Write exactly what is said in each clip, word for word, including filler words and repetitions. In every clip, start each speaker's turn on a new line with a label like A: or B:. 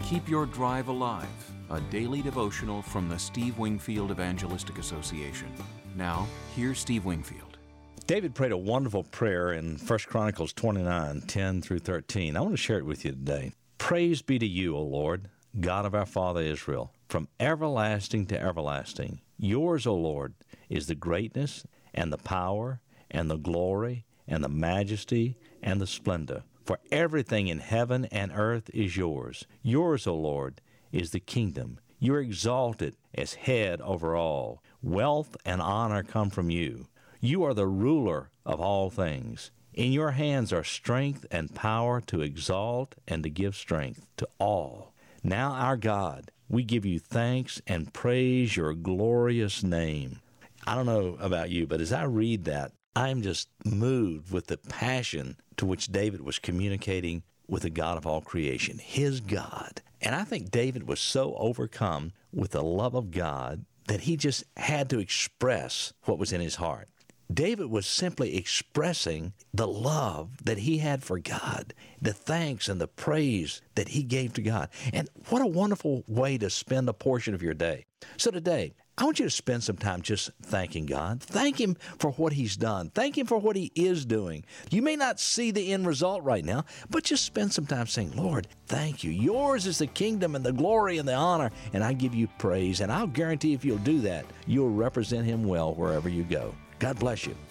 A: Keep Your Drive Alive, a daily devotional from the Steve Wingfield Evangelistic Association. Now, here's Steve Wingfield.
B: David prayed a wonderful prayer in First Chronicles twenty-nine, ten through thirteen. I want to share it with you today. Praise be to you, O Lord, God of our father Israel, from everlasting to everlasting. Yours, O Lord, is the greatness and the power and the glory and the majesty and the splendor. For everything in heaven and earth is yours. Yours, O Lord, is the kingdom. You are exalted as head over all. Wealth and honor come from you. You are the ruler of all things. In your hands are strength and power to exalt and to give strength to all. Now, our God, we give you thanks and praise your glorious name. I don't know about you, but as I read that, I'm just moved with the passion to which David was communicating with the God of all creation, his God. And I think David was so overcome with the love of God that he just had to express what was in his heart. David was simply expressing the love that he had for God, the thanks and the praise that he gave to God. And what a wonderful way to spend a portion of your day. So today, I want you to spend some time just thanking God. Thank Him for what He's done. Thank Him for what He is doing. You may not see the end result right now, but just spend some time saying, Lord, thank you. Yours is the kingdom and the glory and the honor, and I give you praise. And I'll guarantee if you'll do that, you'll represent Him well wherever you go. God bless you.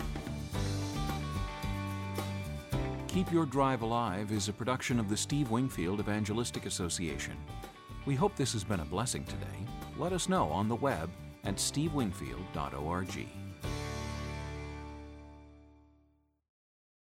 A: Keep Your Drive Alive is a production of the Steve Wingfield Evangelistic Association. We hope this has been a blessing today. Let us know on the web at steve wingfield dot org.